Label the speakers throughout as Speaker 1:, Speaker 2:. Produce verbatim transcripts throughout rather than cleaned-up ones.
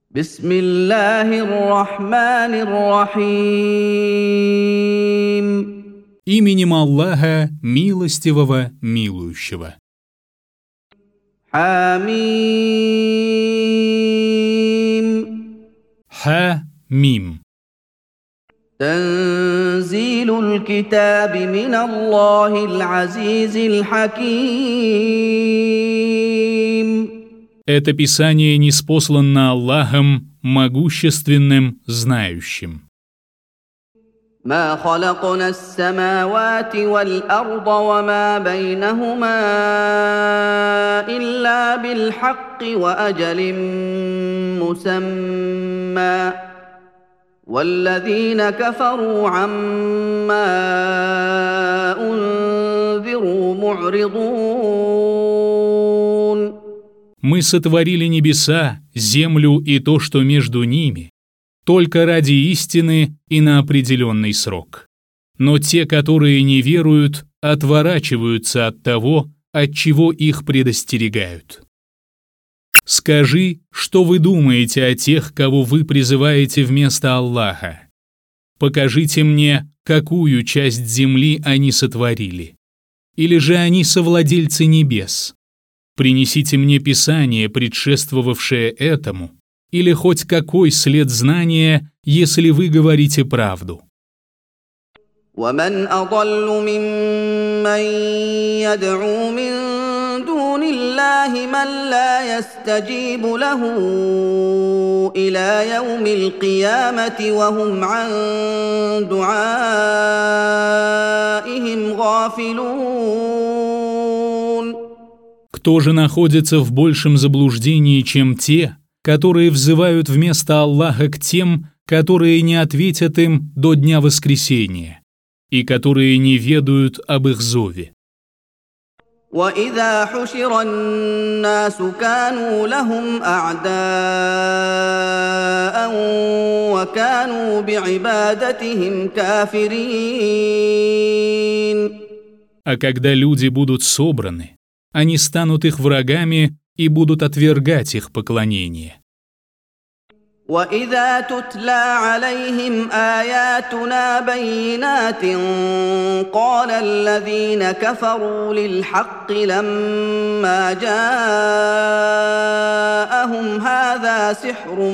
Speaker 1: بسم الله الرحمن الرحيم.
Speaker 2: Именем Аллаха, милостивого, милующего.
Speaker 1: حميم.
Speaker 2: Ха-мим.
Speaker 1: تنزيل الكتاب من الله العزيز الحكيم.
Speaker 2: Это Писание ниспослано Аллахом, могущественным, знающим.
Speaker 1: ما خلقنا السماوات والأرض وما بينهما إلا بالحق وأجل مسمى والذين كفروا عما أنذروا معرضون.
Speaker 2: Мы сотворили небеса, землю и то, что между ними, только ради истины и на определенный срок. Но те, которые не веруют, отворачиваются от того, от чего их предостерегают. Скажи, что вы думаете о тех, кого вы призываете вместо Аллаха. Покажите мне, какую часть земли они сотворили. Или же они совладельцы небес. Принесите мне Писание, предшествовавшее этому, или хоть какой след знания, если вы говорите правду.
Speaker 1: ومن أضل ممن يدعو من دون الله من لا يستجيب له إلى يوم القيامة وهم عن دعائهم غافلون.
Speaker 2: Кто же находится в большем заблуждении, чем те, которые взывают вместо Аллаха к тем, которые не ответят им до дня воскресения, и которые не ведают об их зове?
Speaker 1: وإذا حشر الناس كانوا لهم أعداء وكانوا بعبادتهم كافرين.
Speaker 2: А когда люди будут собраны, они станут их врагами и будут отвергать их поклонение.
Speaker 1: وإذا تتلى عليهم آياتنا بينات قال الذين كفروا للحق لما جاءهم هذا سحر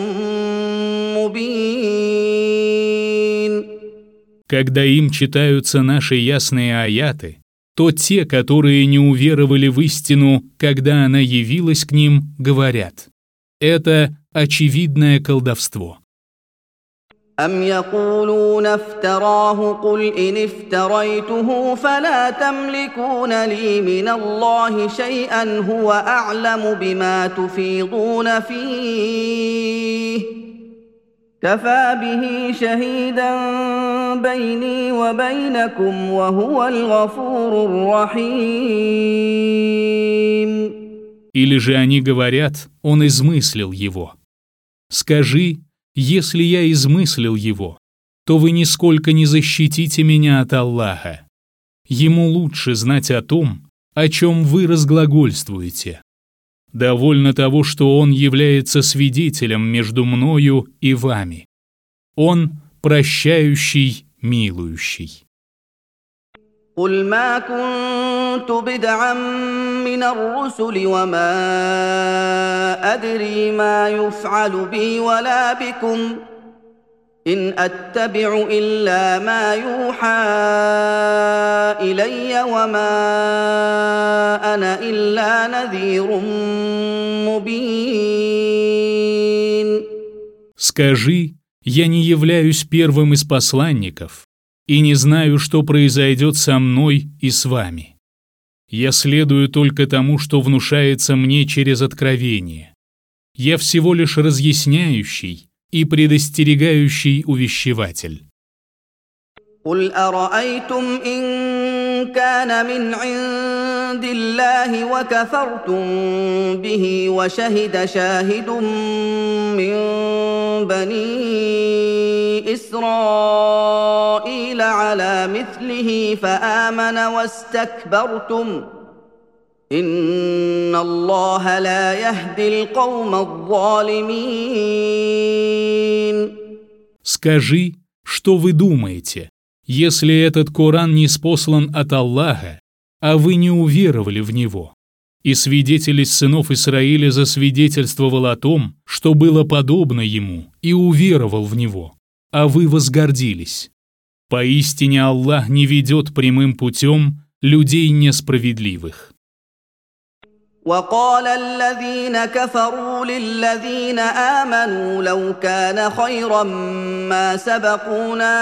Speaker 1: مبين.
Speaker 2: Когда им читаются наши ясные аяты, то те, которые не уверовали в истину, когда она явилась к ним, говорят: это очевидное колдовство.
Speaker 1: أم يقولون افتراه قل إن افتريته فلا تملكون لي من الله شيئا هو أعلم بما تفيضون فيه كفى به شهيدا بيني وبينكم وهو الغفور الرحيم.
Speaker 2: Или же они говорят: он измыслил его. Скажи, если я измыслил его, то вы нисколько не защитите меня от Аллаха. Ему лучше знать о том, о чем вы разглагольствуете. Довольно того, что он является свидетелем между мною и вами. Он прощающий, милующий.
Speaker 1: قل ما كنت بدعا من الرسل وما أدري ما يفعل بي ولا بكم إن أتبع إلا ما يوحى إلي وما أنا إلا نذير مبين.
Speaker 2: Скажи, я не являюсь первым из посланников и не знаю, что произойдет со мной и с вами. Я следую только тому, что внушается мне через откровение. Я всего лишь разъясняющий и предостерегающий увещеватель.
Speaker 1: قل أرأيتم إن كان من عند الله وكفرتم به وشهد شاهد من بني إسرائيل على مثله فآمن واستكبرتم إن الله لا يهدي القوم الظالمين.
Speaker 2: Скажи, что вы думаете, если этот Коран не спослан от Аллаха, а вы не уверовали в него? И свидетель из сынов Исраиля засвидетельствовал о том, что было подобно ему, и уверовал в него, а вы возгордились. Поистине Аллах не ведет прямым путем людей несправедливых.
Speaker 1: وقال الذين كفروا للذين آمنوا لو كان خيرا ما سبقونا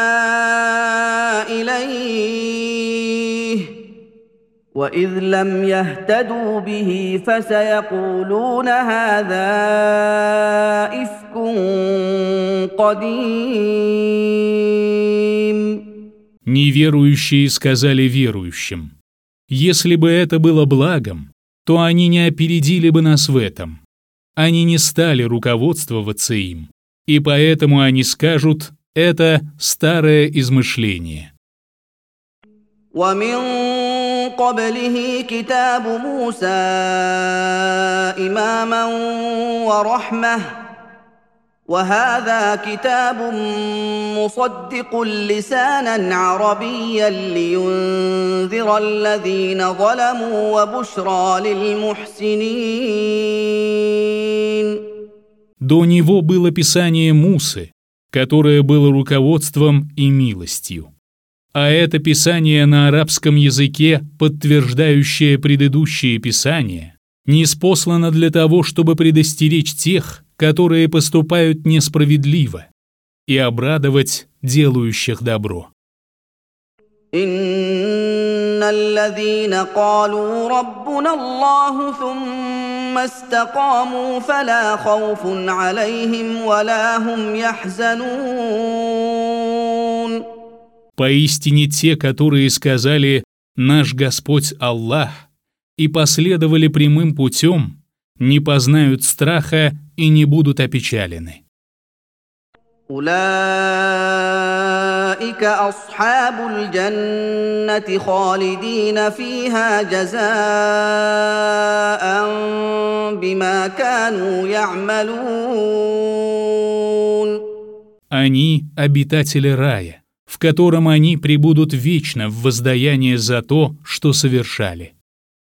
Speaker 1: إليه وإذ لم يهتدوا به فسيقولون هذا إفك قديم.
Speaker 2: Неверующие сказали верующим: если бы это было благом, то они не опередили бы нас в этом. Они не стали руководствоваться им, и поэтому они скажут: это старое измышление.
Speaker 1: ومن قبله كتاب موسى إماما ورحمة وهذا كتاب مصدق لسانا عربيا لينذر الذين ظلموا وبشرى للمحسنين.
Speaker 2: До него было Писание Мусы, которое было руководством и милостью. А это Писание на арабском языке, подтверждающее предыдущие Писания, ниспослано для того, чтобы предостеречь тех, которые поступают несправедливо, и обрадовать делающих добро.
Speaker 1: إن الذين قالوا ربنا الله ثم استقاموا فلا خوف عليهم ولا هم يحزنون.
Speaker 2: Поистине те, которые сказали «Наш Господь Аллах» и последовали прямым путем, не познают страха и не будут опечалены.
Speaker 1: أولئك أصحاب الجنة خالدين فيها جزاء بما كانوا يعملون.
Speaker 2: Они обитатели рая, в котором они пребудут вечно в воздаянии за то, что совершали.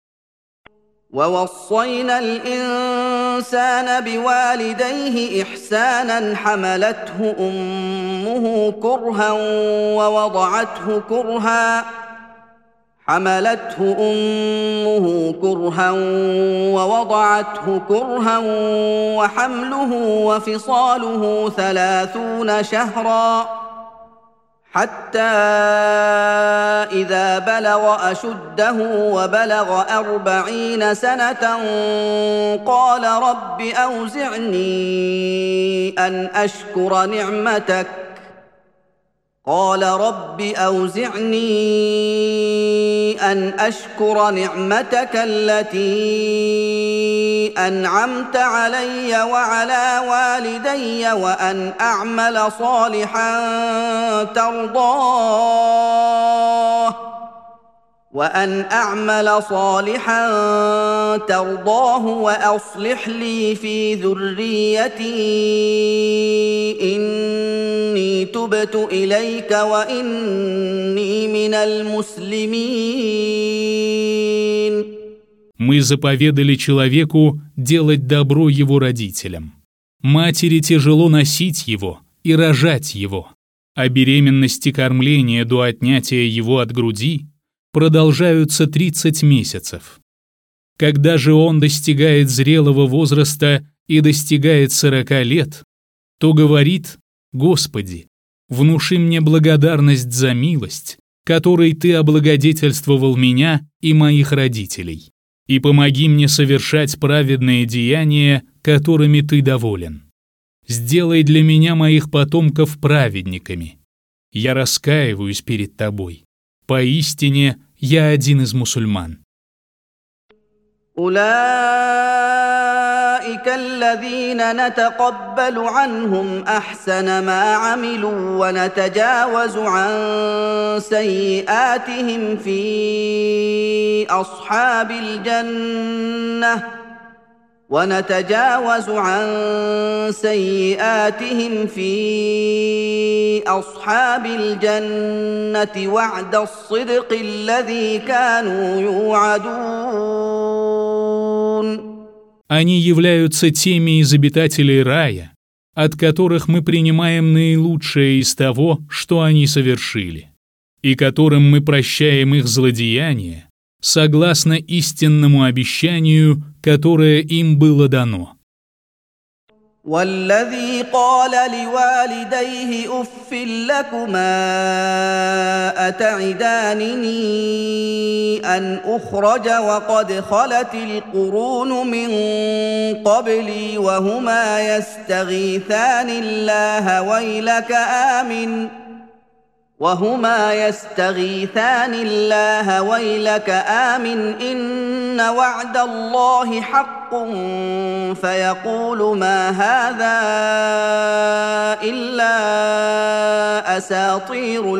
Speaker 1: ووصينا الإنسان بوالديه إحسانا حملته أمه كرها ووضعته كرها حملته أمه كرها ووضعته كرها وحمله وفصاله ثلاثون شهرا حتى إذا بلغ أشده وبلغ أربعين سنة قال رب أوزعني أن أشكر نعمتك قال رب أوزعني أن أشكر نعمتك التي أنعمت علي وعلى والدي وأن أعمل صالحا ترضاه وأن أعمل صالحا ترضاه وأصلح لي في ذريتي إني تبت إليك وإني من المسلمين.
Speaker 2: Мы заповедали человеку делать добро его родителям. Матери тяжело носить его и рожать его, а беременность и кормление до отнятия его от груди продолжаются тридцать месяцев. Когда же он достигает зрелого возраста и достигает сорока лет, то говорит: «Господи, внуши мне благодарность за милость, которой Ты облагодетельствовал меня и моих родителей, и помоги мне совершать праведные деяния, которыми Ты доволен. Сделай для меня моих потомков праведниками. Я раскаиваюсь перед Тобой. Поистине, я один из мусульман».
Speaker 1: أولئك الذين نتقبل عنهم أحسن ما عملوا ونتجاوز عن سيئاتهم في أصحاب الجنة ونتجاوز عن سيئاتهم في أصحاب الجنة وعد الصدق الذي كانوا يوعدون.
Speaker 2: Они являются теми из обитателей рая, от которых мы принимаем наилучшее из того, что они совершили, и которым мы прощаем их злодеяния, согласно истинному обещанию, которое им было дано.
Speaker 1: والذي قال لوالديه أف لكما أتعدانني أن أخرج وقد خلت القرون من قبلي وهما يستغيثان الله ويلك آمن وهما يستغيثان الله ويلك آمن إن وعد الله حق فيقول ما هذا إلا أساطير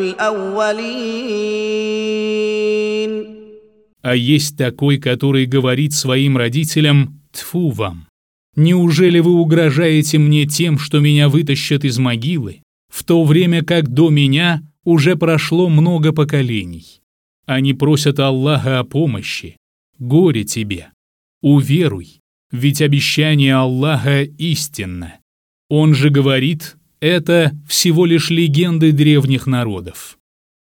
Speaker 1: الأولين.
Speaker 2: А есть такой, который говорит своим родителям: «Тьфу вам! Неужели вы угрожаете мне тем, что меня вытащат из могилы, в то время как до меня уже прошло много поколений? Они просят Аллаха о помощи. Горе тебе! Уверуй, ведь обещание Аллаха истинно. Он же говорит, это всего лишь легенды древних народов».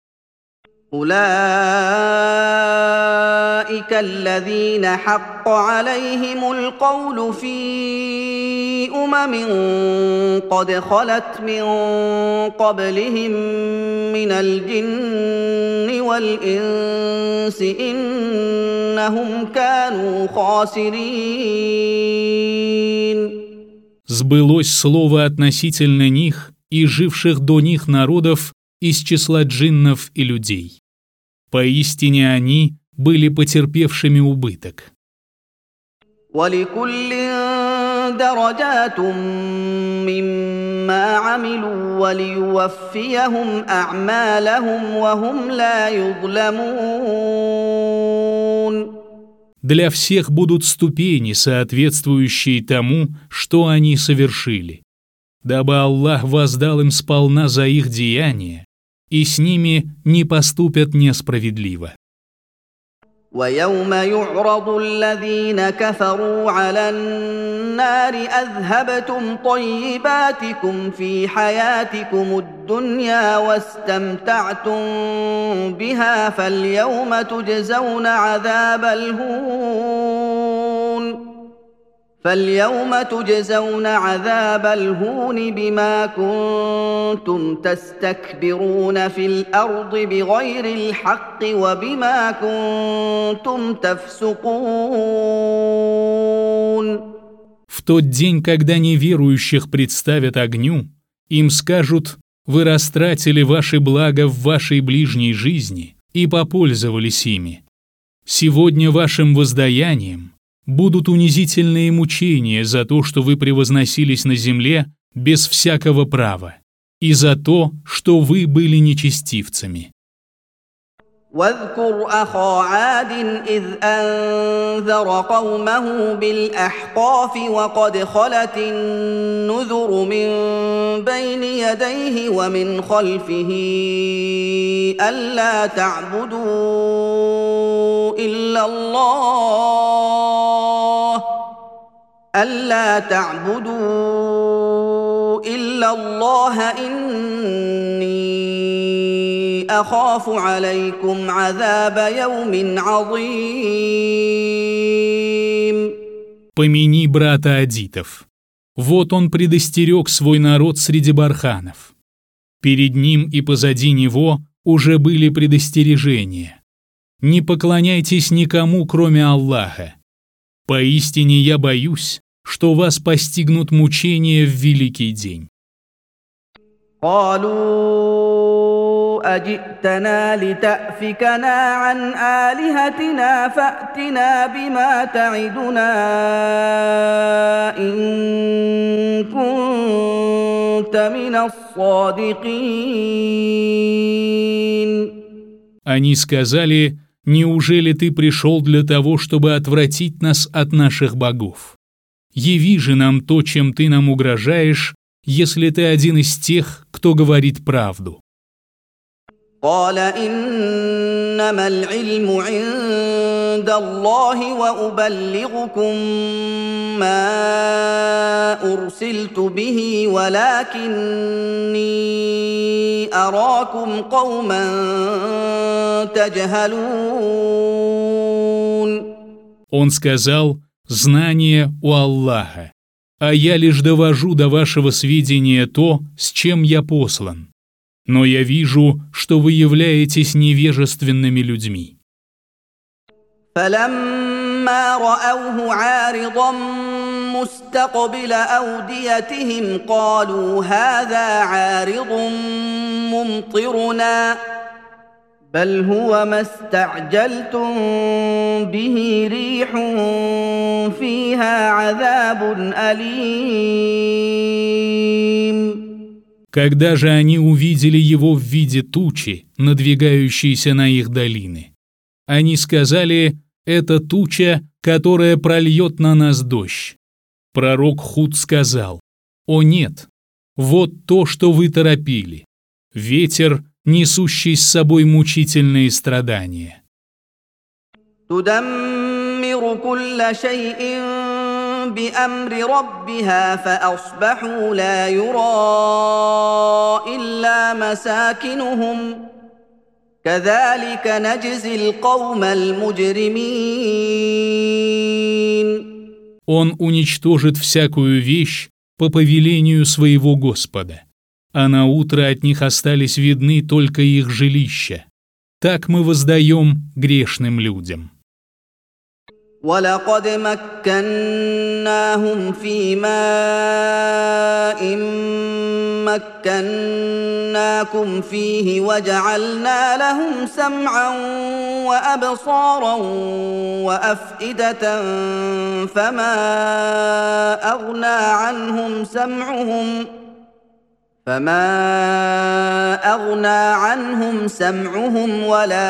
Speaker 1: أولئك الذين حق عليهم القول في أمم قد خلت من قبلهم من الجن والإنس إنهم كانوا خاسرين.
Speaker 2: Сбылось слово относительно них и живших до них народов из числа джиннов и людей. Поистине они были потерпевшими убыток.
Speaker 1: وَلِكُلٍّ دَرَجَاتٌ مِّمَّا عَمِلُوا وَلِيُوَفِّيَهُمْ أَعْمَالَهُمْ وَهُمْ لَا يُظْلَمُونَ.
Speaker 2: Для всех будут ступени, соответствующие тому, что они совершили, дабы Аллах воздал им сполна за их деяния, и с ними не поступят несправедливо.
Speaker 1: وَيَوْمَ يُعْرَضُ الَّذِينَ كَفَرُوا عَلَى النَّارِ أَذْهَبْتُمْ طَيِّبَاتِكُمْ فِي حَيَاتِكُمُ الدُّنْيَا وَاسْتَمْتَعْتُمْ بِهَا فَالْيَوْمَ تُجْزَوْنَ عَذَابَ الْهُونِ فَالْيَوْمَ تُجْزَوْنَ عَذَابَ الْهُونِ بِمَا كُنتُمْ تَسْتَكْبِرُونَ فِي الْأَرْضِ بِغَيْرِ الْحَقِّ وَبِمَا كُنتُمْ تَفْسُقُونَ.
Speaker 2: В тот день, когда неверующих представят огню, им скажут: «Вы растратили ваши блага в вашей ближней жизни и попользовались ими. Сегодня вашим воздаянием будут унизительные мучения за то, что вы превозносились на земле без всякого права, и за то, что вы были нечестивцами».
Speaker 1: واذكر أخا عاد إذ أنذر قومه بالأحقاف وقد خلت النذر من بين يديه ومن خلفه ألا تعبدوا إلا الله ألا تعبدوا إلا الله إني أخاف عليكم عذاب يوم عظيم.
Speaker 2: Помяни брата адитов. Вот он предостерег свой народ среди барханов. Перед ним и позади него уже были предостережения. Не поклоняйтесь никому, кроме Аллаха. Поистине я боюсь, что вас постигнут мучения в великий день.
Speaker 1: قالوا أجئتنا لتأفكنا عن آلهتنا فأتنا بما تعدنا إن كنت من الصادقين.
Speaker 2: Они сказали: «Неужели ты пришел для того, чтобы отвратить нас от наших богов? яви же нам то, чем ты нам угрожаешь, если ты один из тех, кто говорит правду».
Speaker 1: قال إنما العلم عند الله وأبلغكم ما أرسلت به ولكني أراكم قوما تجهلون.
Speaker 2: Он сказал: «Знание у Аллаха, а я лишь довожу до вашего сведения то, с чем я послан. Но я вижу, что вы являетесь невежественными людьми».
Speaker 1: فلما رأوه عارضا مستقبل أوديتهم قالوا هذا عارض ممطرنا بل هو ما استعجلتم به ريح فيها عذاب أليم.
Speaker 2: Когда же они увидели его в виде тучи, надвигающейся на их долины, они сказали: «Это туча, которая прольет на нас дождь». Пророк Худ сказал: «О нет, вот то, что вы торопили, ветер, несущий с собой мучительные страдания».
Speaker 1: تدمر كل شيء بأمر ربها فأصبحوا لا يرى إلا مساكنهم كذلك نجزي القوم المجرمين.
Speaker 2: Он уничтожит всякую вещь по повелению своего Господа, а на утро от них остались видны только их жилища. Так мы воздаем грешным людям.
Speaker 1: ولقد مكناهم في ماء مكناكم فيه وجعلنا لهم سمعا وأبصارا وأفئدة فما أغنى عنهم سمعهم فما أغنى عنهم سمعهم ولا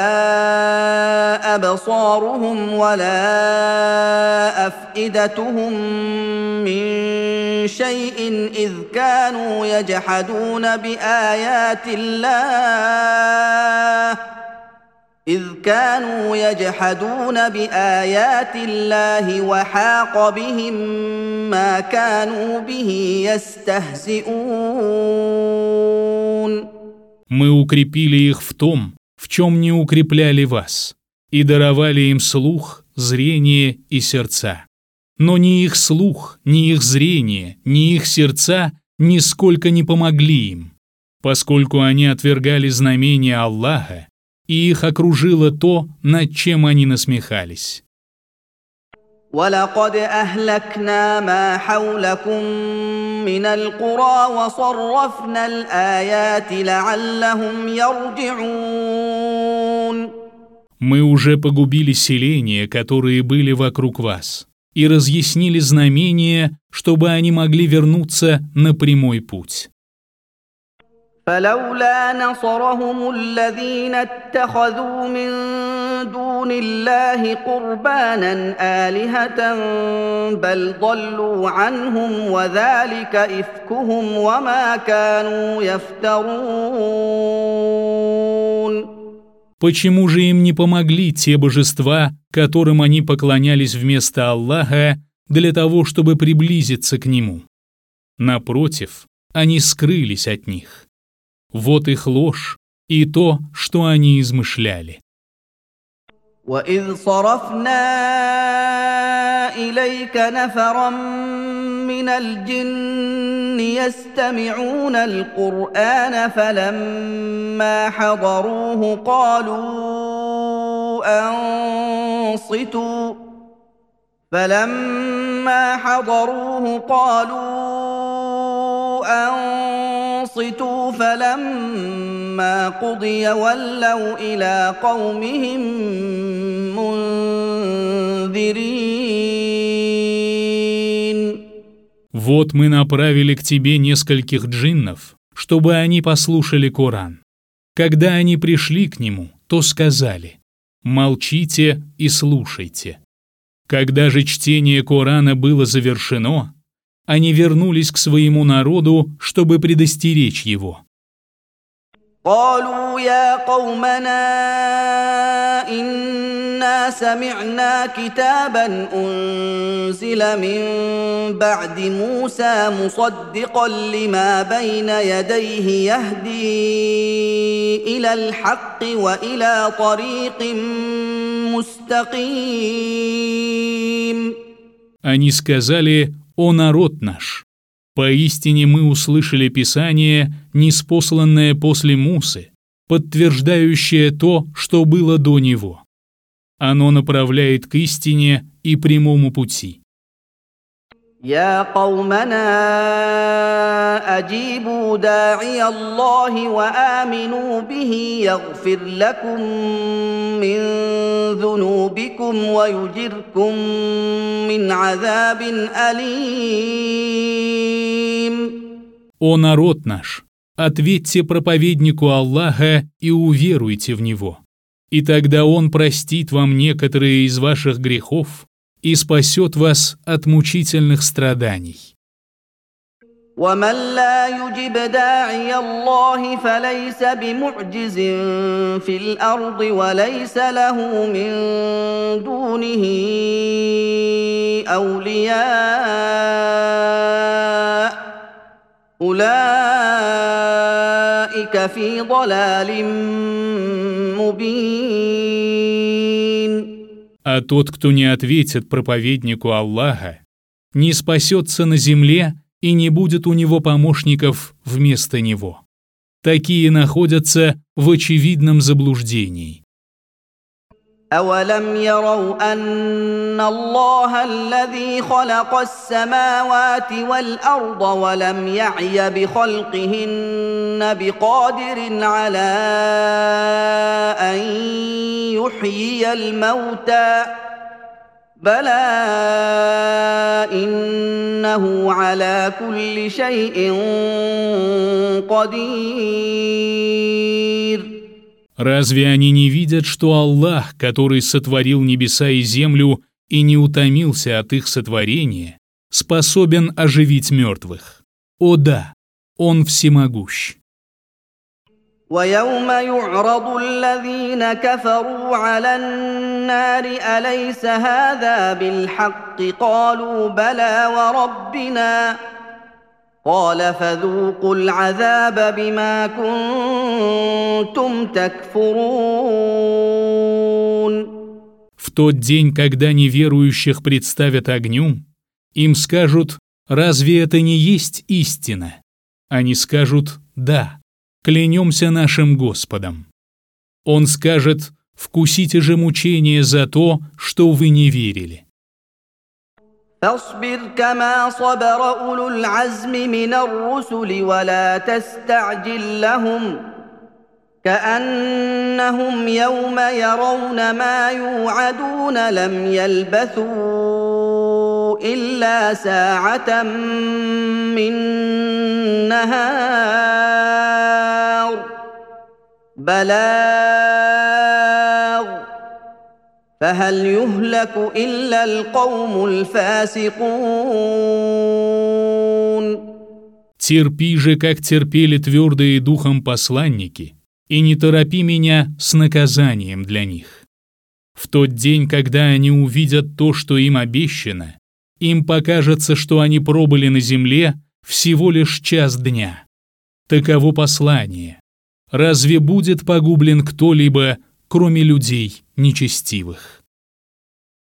Speaker 1: أبصارهم ولا أفئدتهم من شيء إذ كانوا يجحدون بآيات الله إذ كانوا يجحدون بآيات الله وحاق بهم ما كانوا به يستهزئون.
Speaker 2: Мы укрепили их в том, в чем не укрепляли вас, и даровали им слух, зрение и сердца. Но ни их слух, ни их зрение, ни их сердца нисколько не помогли им, поскольку они отвергали знамения Аллаха, и их окружило то, над чем они насмехались.
Speaker 1: وَلَقَدْ أَهْلَكْنَا مَا حَوْلَكُمْ مِنَ الْقُرَى وَصَرَّفْنَا الْآيَاتِ لَعَلَّهُمْ يَرْجِعُونَ.
Speaker 2: Мы уже погубили селения, которые были вокруг вас, и разъяснили знамения, чтобы они могли вернуться на прямой путь.
Speaker 1: فلولا نصرهم الذين اتخذوا من دون الله قربانا آلهة بل ضلوا عنهم وذلك إفكهم وما كانوا يفترون.
Speaker 2: Почему же им не помогли те божества, которым они поклонялись вместо Аллаха, для того, чтобы приблизиться к Нему? Напротив, они скрылись от них. Вот их ложь и то, что они измышляли.
Speaker 1: وَإِذْ صَرَفْنَا إِلَيْكَ نَفَرًا مِّنَ الْجِنِّ يَسْتَمِعُونَ الْقُرْآنَ فَلَمَّا حَضَرُوهُ قَالُوا أَنصِتُوا فَلَمَّا حَضَرُوهُ قَالُوا أنصتوا فلما قضي ولوا إلى قومهم منذرين.
Speaker 2: Вот мы направили к тебе нескольких джиннов, чтобы они послушали Коран. Когда они пришли к нему, то сказали: молчите и слушайте. Когда же чтение Корана было завершено, они вернулись к своему народу, чтобы предостеречь его.
Speaker 1: قالوا يا قومنا إنا سمعنا كتابا أنزل من بعد موسى مصدقا لما بين يديه يهدي إلى الحق وإلى طريق مستقيم.
Speaker 2: Они сказали: «О народ наш! Поистине мы услышали Писание, ниспосланное после Мусы, подтверждающее то, что было до него. Оно направляет к истине и прямому пути».
Speaker 1: يا قومنا أجيبوا داعي الله وآمنوا به يغفر لكم من ذنوبكم ويجركم من عذاب أليم.
Speaker 2: «О народ наш! Ответьте проповеднику Аллаха и уверуйте в него, и тогда он простит вам некоторые из ваших грехов и спасет вас от мучительных страданий».
Speaker 1: ومن لا يجب داعي الله فليس بمعجز في الأرض وليس له من دونه أولياء أولئك في ضلال مبين.
Speaker 2: А тот, кто не ответит проповеднику Аллаха, не спасется на земле и не будет у него помощников вместо него. Такие находятся в очевидном заблуждении.
Speaker 1: أولم يروا أن الله الذي خلق السماوات والأرض ولم يعي بخلقهن بقادر على أن يحيي الموتى بلى إنه على كل شيء قدير.
Speaker 2: Разве они не видят, что Аллах, который сотворил небеса и землю и не утомился от их сотворения, способен оживить мертвых? О да, Он всемогущ.
Speaker 1: ويوم يعرض الذين كفروا على النار أليس هذا بالحق قالوا بلى وربنا قال فذوقوا العذاب بما كنتم تكفرون.
Speaker 2: В тот день, когда неверующих представят огню, им скажут: «Разве это не есть истина?» Они скажут: «Да, клянемся нашим Господом». Он скажет: «Вкусите же мучения за то, что вы не верили».
Speaker 1: فاصبر كما صبر أولو العزم من الرسل ولا تستعجل لهم كأنهم يوم يرون ما يوعدون لم يلبثوا إلا ساعة من نهار بلاغ فهل يهلك إلا القوم الفاسقون.
Speaker 2: «Терпи же, как терпели твердые духом посланники, и не торопи меня с наказанием для них. В тот день, когда они увидят то, что им обещано, им покажется, что они пробыли на земле всего лишь час дня. Таково послание. Разве будет погублен кто-либо, кроме людей нечестивых?»